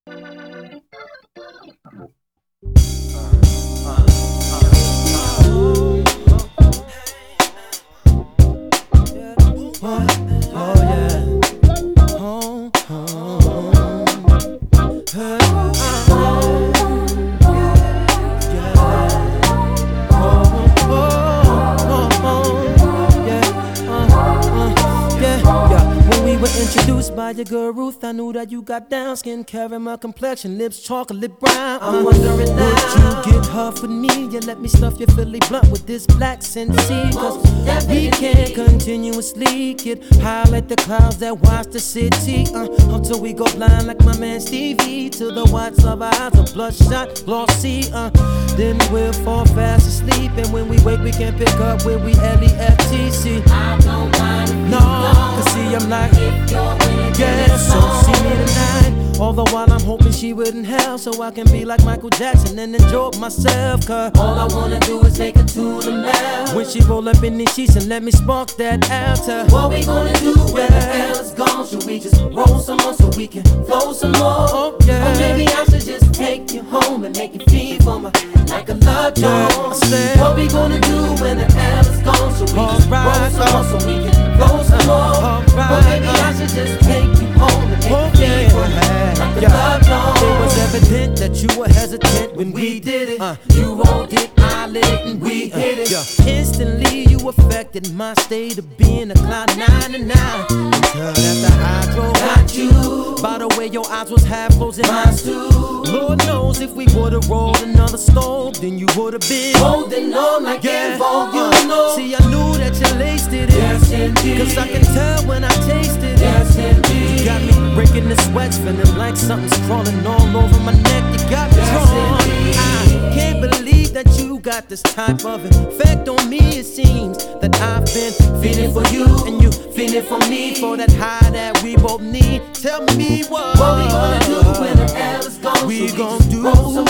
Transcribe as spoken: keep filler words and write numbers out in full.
Introduced by your girl Ruth, I knew that you got down. Skin caramel complexion, lips chocolate brown. I'm wondering now, would you get her for me? You let me stuff your Philly blunt with this black Sensi. Cause we can't continuously get high like the clouds that watch the city, uh, until we go blind like my man Stevie. To the whites of our eyes are bloodshot, glossy, uh, then we'll fall fast asleep. And when we wake we can't pick up where we L E F T C. I don't mind if no, you cause see I'm like, if you're winning, yeah, so see me tonight. All the while I'm hoping she wouldn't help, so I can be like Michael Jackson and enjoy myself. Cause all I wanna do is take her to the mouth. when she roll up in these sheets and let me spark that altar. What we gonna do when the hell is gone? Should we just roll some more so we can flow some more? Oh, yeah. Or maybe I should just take you home and make you feel for me like a love Yeah, song. I said, what we gonna do when the hell is gone? Should we just Alright, roll some uh, more so we can flow some more? Alright, Or maybe uh, I should just take you home and make oh, you feel yeah. for me like a Yeah. love song. It was evident that you were hesitant when we did it. Uh, You rolled it, I lit it, and we uh, hit it. yeah. Instantly you affected my state of being a cloud nine and nine. Until after hydro Got you, by the way your eyes was half closed and mine too. Lord knows if we would've rolled another stove, then you would've been Holding on like yeah. in vogue, you uh, know. See, I knew that you laced it in. Yes, indeed. Cause I can tell when I tasted it. Yes, indeed. You got me breaking the sweats, feeling like something's crawling all over my neck. You got me Yes, drawn. indeed. I can't believe that you got this type of effect on me. It seems that I've been feeling for you, and you feeling for me, for that high that we both need. Tell me what, What we gonna do when the hell is gone? we Should gon' just do? roll some